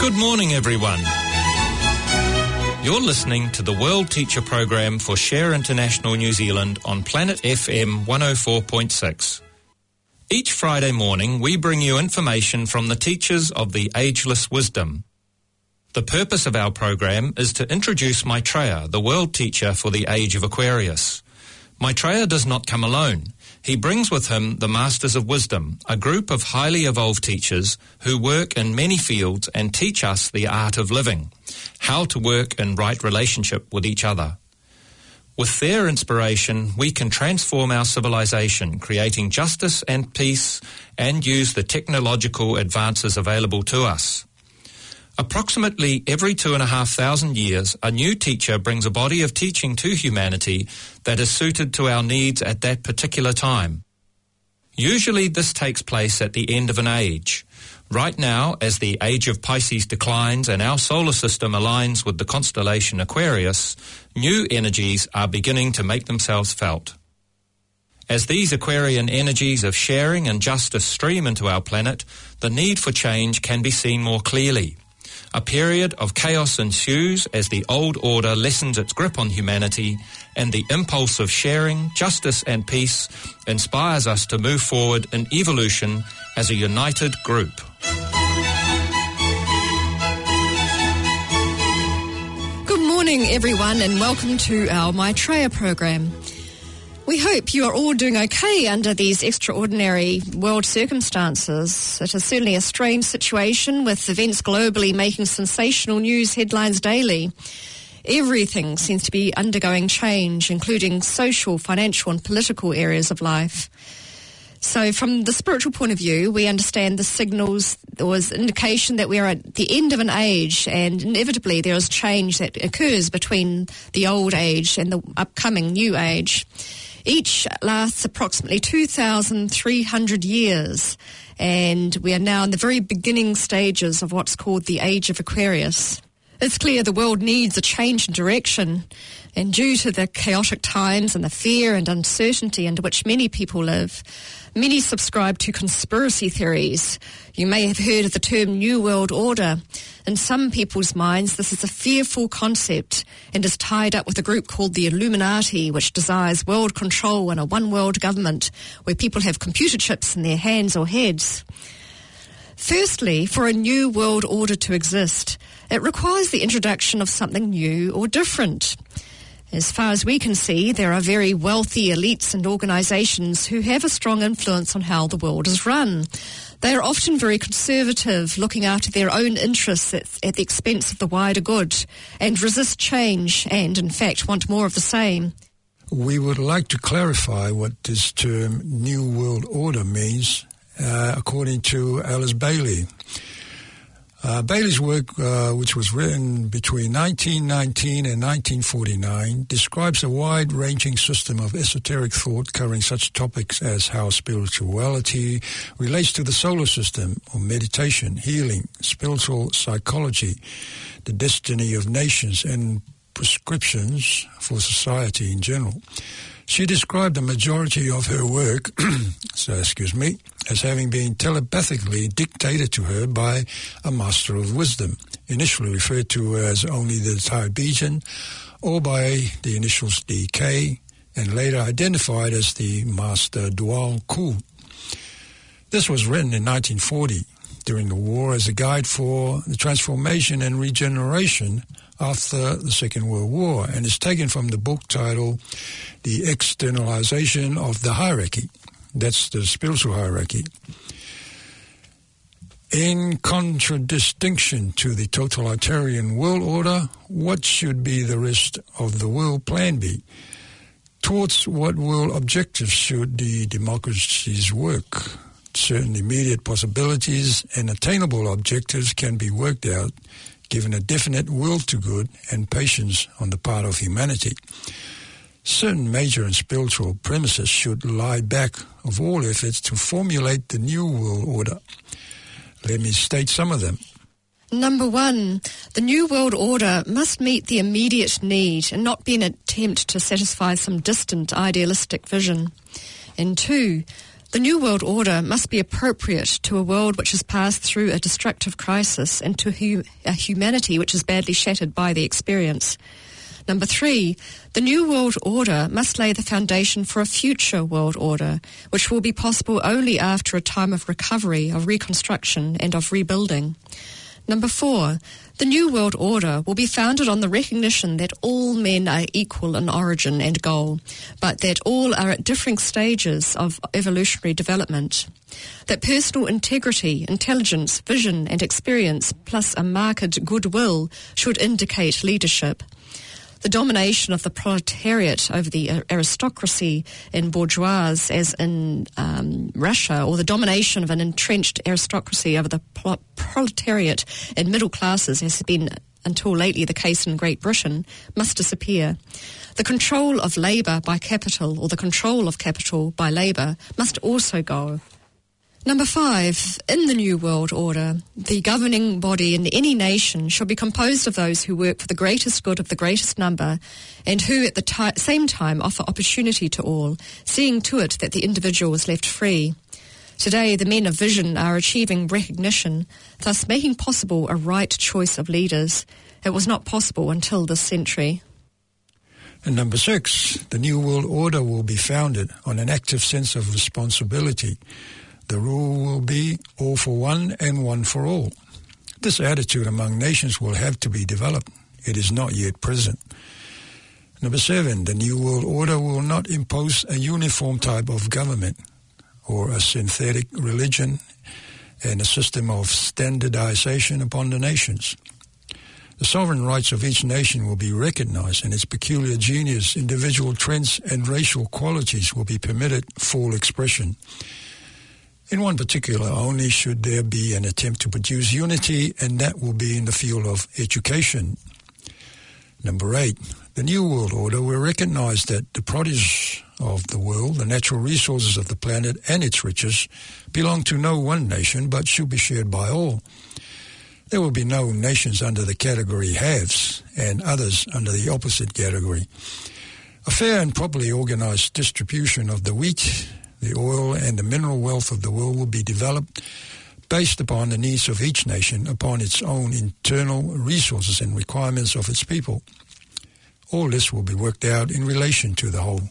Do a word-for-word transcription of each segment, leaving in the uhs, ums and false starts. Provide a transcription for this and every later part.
Good morning, everyone. You're listening to the World Teacher Program for Share International New Zealand on Planet F M one oh four point six. Each Friday morning, we bring you information from the teachers of the Ageless Wisdom. The purpose of our program is to introduce Maitreya, the world teacher for the age of Aquarius. Maitreya does not come alone. He brings with him the Masters of Wisdom, a group of highly evolved teachers who work in many fields and teach us the art of living, how to work in right relationship with each other. With their inspiration, we can transform our civilization, creating justice and peace, and use the technological advances available to us. Approximately every two and a half thousand years, a new teacher brings a body of teaching to humanity that is suited to our needs at that particular time. Usually this takes place at the end of an age. Right now, as the age of Pisces declines and our solar system aligns with the constellation Aquarius, new energies are beginning to make themselves felt. As these Aquarian energies of sharing and justice stream into our planet, the need for change can be seen more clearly. A period of chaos ensues as the old order lessens its grip on humanity, and the impulse of sharing, justice and peace inspires us to move forward in evolution as a united group. Good morning, everyone, and welcome to our Maitreya program. We hope you are all doing okay under these extraordinary world circumstances. It is certainly a strange situation with events globally making sensational news headlines daily. Everything seems to be undergoing change, including social, financial and political areas of life. So from the spiritual point of view, we understand the signals or indication that we are at the end of an age, and inevitably there is change that occurs between the old age and the upcoming new age. Each lasts approximately two thousand three hundred years, and we are now in the very beginning stages of what's called the Age of Aquarius. It's clear the world needs a change in direction, and due to the chaotic times and the fear and uncertainty under which many people live, many subscribe to conspiracy theories. You may have heard of the term New World Order. In some people's minds, this is a fearful concept and is tied up with a group called the Illuminati, which desires world control and a one-world government where people have computer chips in their hands or heads. Firstly, for a new world order to exist, it requires the introduction of something new or different. As far as we can see, there are very wealthy elites and organisations who have a strong influence on how the world is run. They are often very conservative, looking after their own interests at, at the expense of the wider good, and resist change and, in fact, want more of the same. We would like to clarify what this term New World Order means, uh, according to Alice Bailey. Uh, Bailey's work, uh, which was written between nineteen nineteen and nineteen forty-nine, describes a wide-ranging system of esoteric thought covering such topics as how spirituality relates to the solar system, or meditation, healing, spiritual psychology, the destiny of nations, and prescriptions for society in general. She described the majority of her work, so excuse me, as having been telepathically dictated to her by a Master of Wisdom, initially referred to as only the Tibetan, or by the initials D K, and later identified as the Master Dwal Ku. This was written in nineteen forty, during the war, as a guide for the transformation and regeneration after the Second World War, and is taken from the book titled The Externalization of the Hierarchy. That's the spiritual hierarchy. In contradistinction to the totalitarian world order, what should be the rest of the world plan be? Towards what world objectives should the democracies work? Certain immediate possibilities and attainable objectives can be worked out, given a definite will to good and patience on the part of humanity. Certain major and spiritual premises should lie back of all efforts to formulate the new world order. Let me state some of them. Number one, the New World Order must meet the immediate need and not be an attempt to satisfy some distant idealistic vision. And two, The New World Order must be appropriate to a world which has passed through a destructive crisis and to hu- a humanity which is badly shattered by the experience. Number three, the New World Order must lay the foundation for a future world order, which will be possible only after a time of recovery, of reconstruction, and of rebuilding. Number four, the New World Order will be founded on the recognition that all men are equal in origin and goal, but that all are at differing stages of evolutionary development. That personal integrity, intelligence, vision, and experience, plus a marked goodwill, should indicate leadership. The domination of the proletariat over the aristocracy and bourgeois, as in um, Russia, or the domination of an entrenched aristocracy over the pro- proletariat and middle classes, as has been until lately the case in Great Britain, must disappear. The control of labour by capital, or the control of capital by labour, must also go. Number five, in the New World Order, the governing body in any nation shall be composed of those who work for the greatest good of the greatest number and who at the ti- same time offer opportunity to all, seeing to it that the individual is left free. Today, the men of vision are achieving recognition, thus making possible a right choice of leaders. It was not possible until this century. And number six, the New World Order will be founded on an active sense of responsibility. The rule will be all for one and one for all. This attitude among nations will have to be developed. It is not yet present. Number seven, the New World Order will not impose a uniform type of government or a synthetic religion and a system of standardization upon the nations. The sovereign rights of each nation will be recognized and its peculiar genius, individual trends and racial qualities will be permitted full expression. In one particular only should there be an attempt to produce unity, and that will be in the field of education. Number eight, the New World Order will recognize that the produce of the world, the natural resources of the planet and its riches, belong to no one nation but should be shared by all. There will be no nations under the category haves and others under the opposite category. A fair and properly organized distribution of the wheat, the oil and the mineral wealth of the world will be developed based upon the needs of each nation, upon its own internal resources and requirements of its people. All this will be worked out in relation to the whole.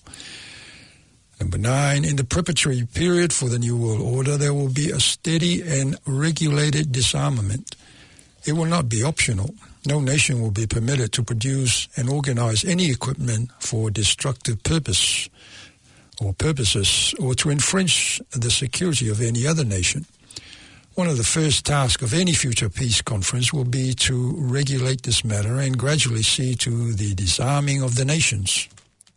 Number nine, in the preparatory period for the New World Order, there will be a steady and regulated disarmament. It will not be optional. No nation will be permitted to produce and organize any equipment for destructive purpose or purposes, or to infringe the security of any other nation. One of the first tasks of any future peace conference will be to regulate this matter and gradually see to the disarming of the nations.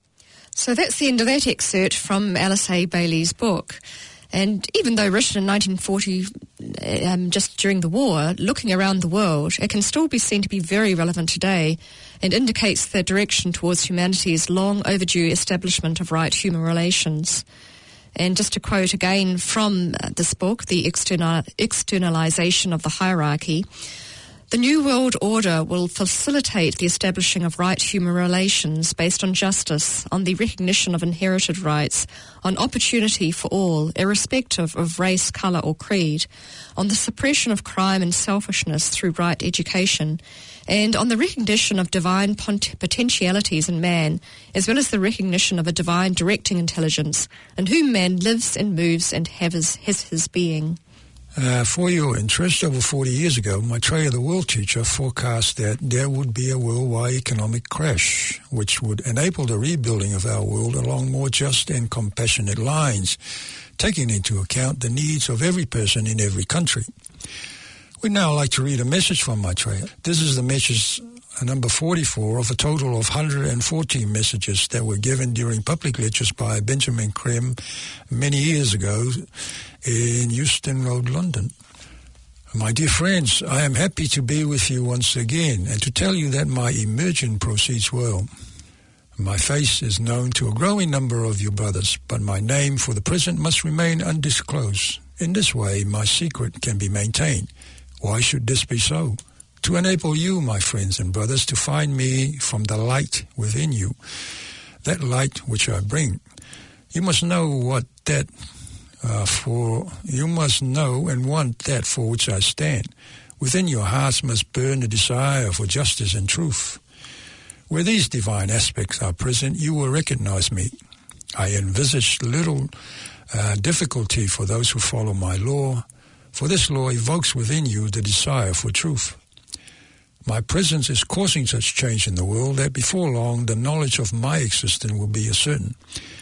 So that's the end of that excerpt from Alice A. Bailey's book. And even though written in nineteen forty, um, just during the war, looking around the world, it can still be seen to be very relevant today and indicates the direction towards humanity's long overdue establishment of right human relations. And just to quote again from this book, The External, Externalization of the Hierarchy, the New World Order will facilitate the establishing of right human relations based on justice, on the recognition of inherited rights, on opportunity for all, irrespective of race, colour or creed, on the suppression of crime and selfishness through right education, and on the recognition of divine pot- potentialities in man, as well as the recognition of a divine directing intelligence, in whom man lives and moves and has his, has his being. Uh, for your interest, over forty years ago, Maitreya, the world teacher, forecast that there would be a worldwide economic crash, which would enable the rebuilding of our world along more just and compassionate lines, taking into account the needs of every person in every country. We'd now like to read a message from Maitreya. This is the message number forty-four of a total of one hundred fourteen messages that were given during public lectures by Benjamin Creme many years ago in Euston Road, London. My dear friends, I am happy to be with you once again and to tell you that my immersion proceeds well. My face is known to a growing number of you brothers, but my name for the present must remain undisclosed. In this way, my secret can be maintained. Why should this be so? To enable you, my friends and brothers, to find me from the light within you, that light which I bring. You must know what that Uh, for you must know and want that for which I stand. Within your hearts must burn a desire for justice and truth. Where these divine aspects are present, you will recognize me. I envisage little uh, difficulty for those who follow my law, for this law evokes within you the desire for truth. My presence is causing such change in the world that before long the knowledge of my existence will be ascertained.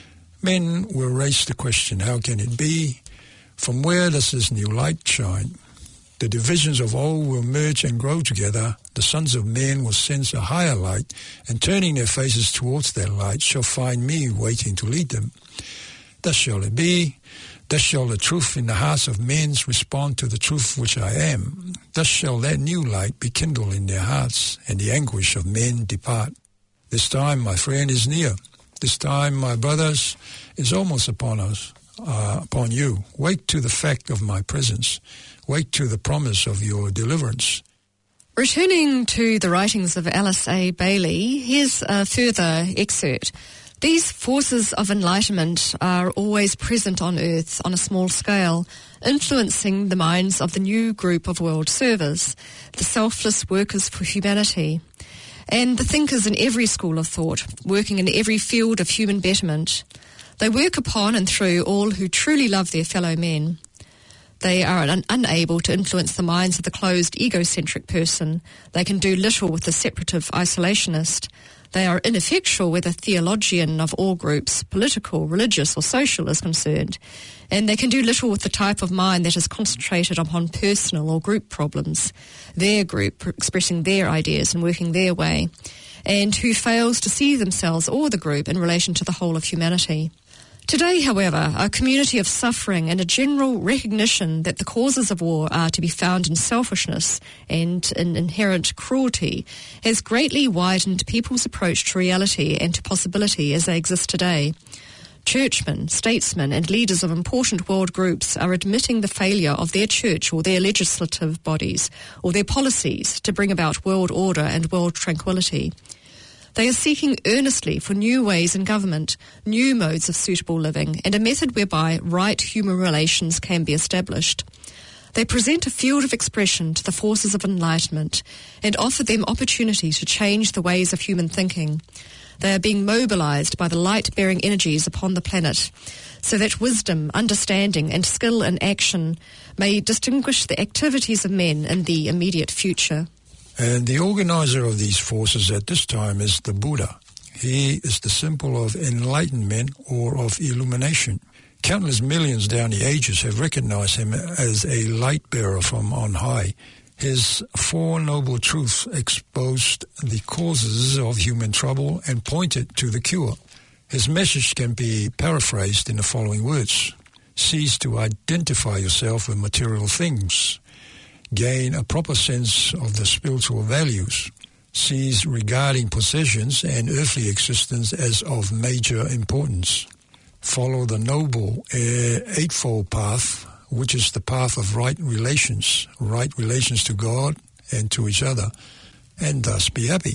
Men will raise the question, how can it be? From where does this new light shine? The divisions of old will merge and grow together. The sons of men will sense a higher light, and turning their faces towards that light shall find me waiting to lead them. Thus shall it be. Thus shall the truth in the hearts of men respond to the truth which I am. Thus shall that new light be kindled in their hearts, and the anguish of men depart. This time, my friend, is near. This time, my brothers, is almost upon us, uh, upon you. Wake to the fact of my presence. Wait to the promise of your deliverance. Returning to the writings of Alice A. Bailey, here's a further excerpt. These forces of enlightenment are always present on Earth on a small scale, influencing the minds of the new group of world servers, the selfless workers for humanity, and the thinkers in every school of thought, working in every field of human betterment. They work upon and through all who truly love their fellow men. They are un- unable to influence the minds of the closed, egocentric person. They can do little with the separative isolationist. They are ineffectual where the theologian of all groups, political, religious or social, is concerned. And they can do little with the type of mind that is concentrated upon personal or group problems, their group expressing their ideas and working their way, and who fails to see themselves or the group in relation to the whole of humanity. Today, however, a community of suffering and a general recognition that the causes of war are to be found in selfishness and in inherent cruelty has greatly widened people's approach to reality and to possibility as they exist today. Churchmen, statesmen and leaders of important world groups are admitting the failure of their church or their legislative bodies or their policies to bring about world order and world tranquility. They are seeking earnestly for new ways in government, new modes of suitable living, and a method whereby right human relations can be established. They present a field of expression to the forces of enlightenment and offer them opportunity to change the ways of human thinking. They are being mobilized by the light-bearing energies upon the planet so that wisdom, understanding, and skill in action may distinguish the activities of men in the immediate future. And the organizer of these forces at this time is the Buddha. He is the symbol of enlightenment or of illumination. Countless millions down the ages have recognized him as a light bearer from on high. His Four Noble Truths exposed the causes of human trouble and pointed to the cure. His message can be paraphrased in the following words. Cease to identify yourself with material things. Gain a proper sense of the spiritual values. Cease regarding possessions and earthly existence as of major importance. Follow the noble uh, eightfold path, which is the path of right relations, right relations to God and to each other, and thus be happy.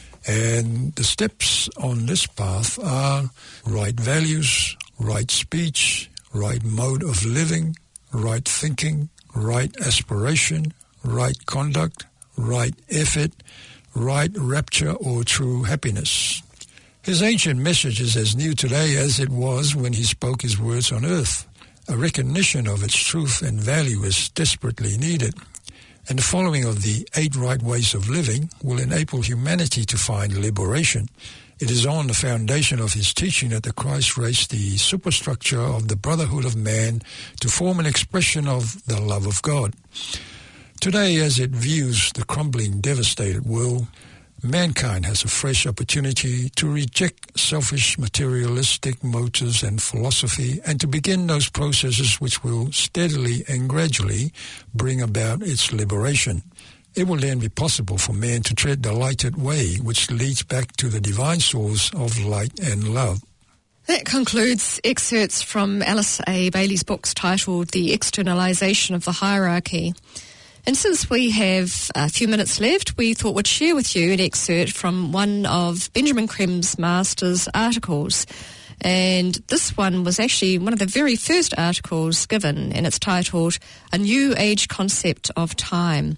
And the steps on this path are right values, right speech, right mode of living, right thinking, right aspiration, right conduct, right effort, right rapture or true happiness. His ancient message is as new today as it was when he spoke his words on earth. A recognition of its truth and value is desperately needed, and the following of the eight right ways of living will enable humanity to find liberation. It is on the foundation of his teaching that the Christ raised the superstructure of the brotherhood of man to form an expression of the love of God. Today, as it views the crumbling, devastated world, mankind has a fresh opportunity to reject selfish, materialistic motives and philosophy and to begin those processes which will steadily and gradually bring about its liberation. It will then be possible for man to tread the lighted way which leads back to the divine source of light and love. That concludes excerpts from Alice A. Bailey's books titled The Externalization of the Hierarchy. And since we have a few minutes left, we thought we'd share with you an excerpt from one of Benjamin Krem's master's articles. And this one was actually one of the very first articles given, and it's titled A New Age Concept of Time.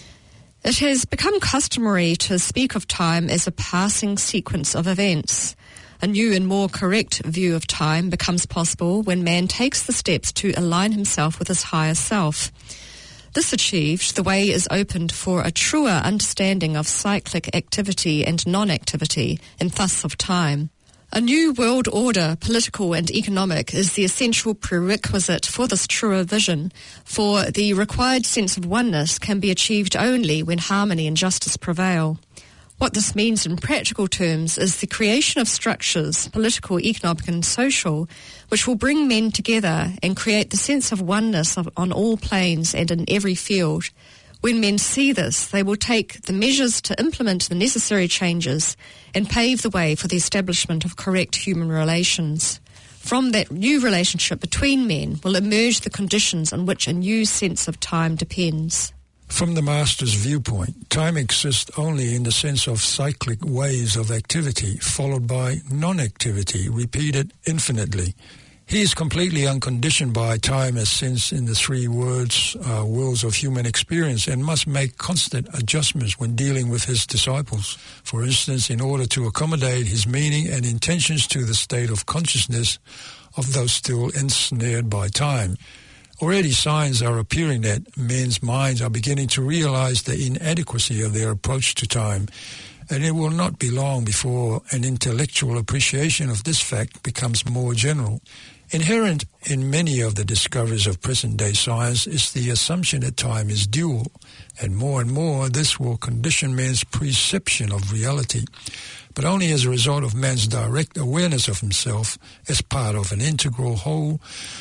It has become customary to speak of time as a passing sequence of events. A new and more correct view of time becomes possible when man takes the steps to align himself with his higher self. This achieved, the way is opened for a truer understanding of cyclic activity and non-activity, and thus of time. A new world order, political and economic, is the essential prerequisite for this truer vision, for the required sense of oneness can be achieved only when harmony and justice prevail. What this means in practical terms is the creation of structures, political, economic and social, which will bring men together and create the sense of oneness of, on all planes and in every field. When men see this, they will take the measures to implement the necessary changes and pave the way for the establishment of correct human relations. From that new relationship between men will emerge the conditions on which a new sense of time depends. From the Master's viewpoint, time exists only in the sense of cyclic waves of activity, followed by non-activity, repeated infinitely. He is completely unconditioned by time as sense in the three words, uh, worlds of human experience, and must make constant adjustments when dealing with his disciples. For instance, in order to accommodate his meaning and intentions to the state of consciousness of those still ensnared by time. Already signs are appearing that men's minds are beginning to realize the inadequacy of their approach to time, and it will not be long before an intellectual appreciation of this fact becomes more general. Inherent in many of the discoveries of present-day science is the assumption that time is dual, and more and more this will condition man's perception of reality, but only as a result of man's direct awareness of himself as part of an integral whole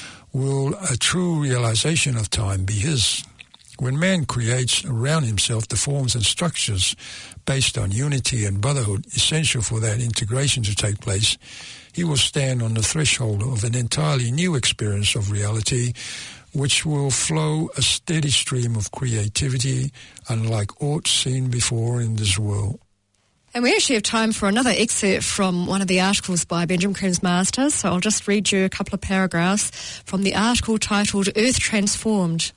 will a true realization of time be his. When man creates around himself the forms and structures based on unity and brotherhood essential for that integration to take place, he will stand on the threshold of an entirely new experience of reality, which will flow a steady stream of creativity unlike aught seen before in this world. And we actually have time for another excerpt from one of the articles by Benjamin Creme's Master, so I'll just read you a couple of paragraphs from the article titled Earth Transformed.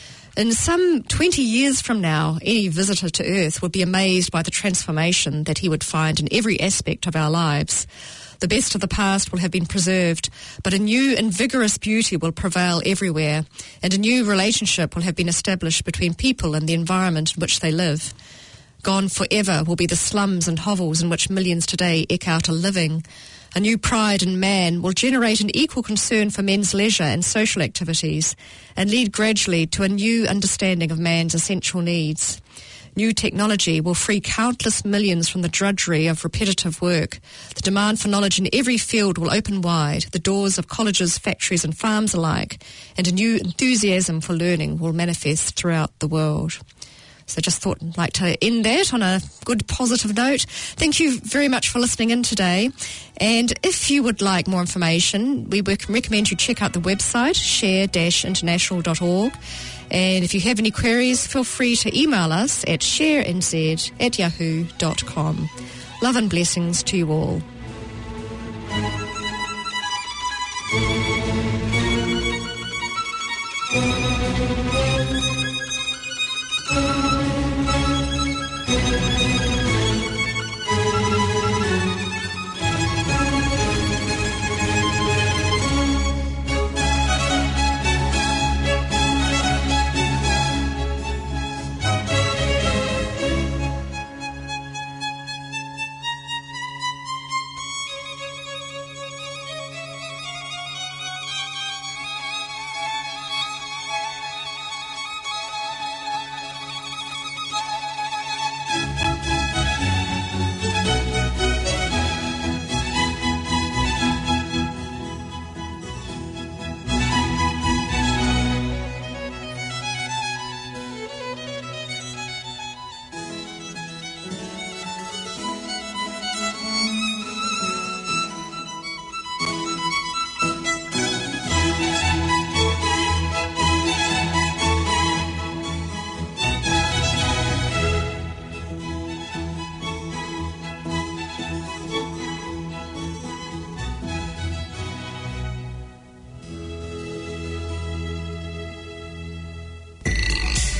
In some twenty years from now, any visitor to Earth would be amazed by the transformation that he would find in every aspect of our lives. The best of the past will have been preserved, but a new and vigorous beauty will prevail everywhere, and a new relationship will have been established between people and the environment in which they live. Gone forever will be the slums and hovels in which millions today eke out a living. A new pride in man will generate an equal concern for men's leisure and social activities, and lead gradually to a new understanding of man's essential needs. New technology will free countless millions from the drudgery of repetitive work. The demand for knowledge in every field will open wide, the doors of colleges, factories and farms alike, and a new enthusiasm for learning will manifest throughout the world. So just thought I'd like to end that on a good positive note. Thank you very much for listening in today. And if you would like more information, we recommend you check out the website, share dash international dot org. And if you have any queries, feel free to email us at sharenz at yahoo dot com. Love and blessings to you all.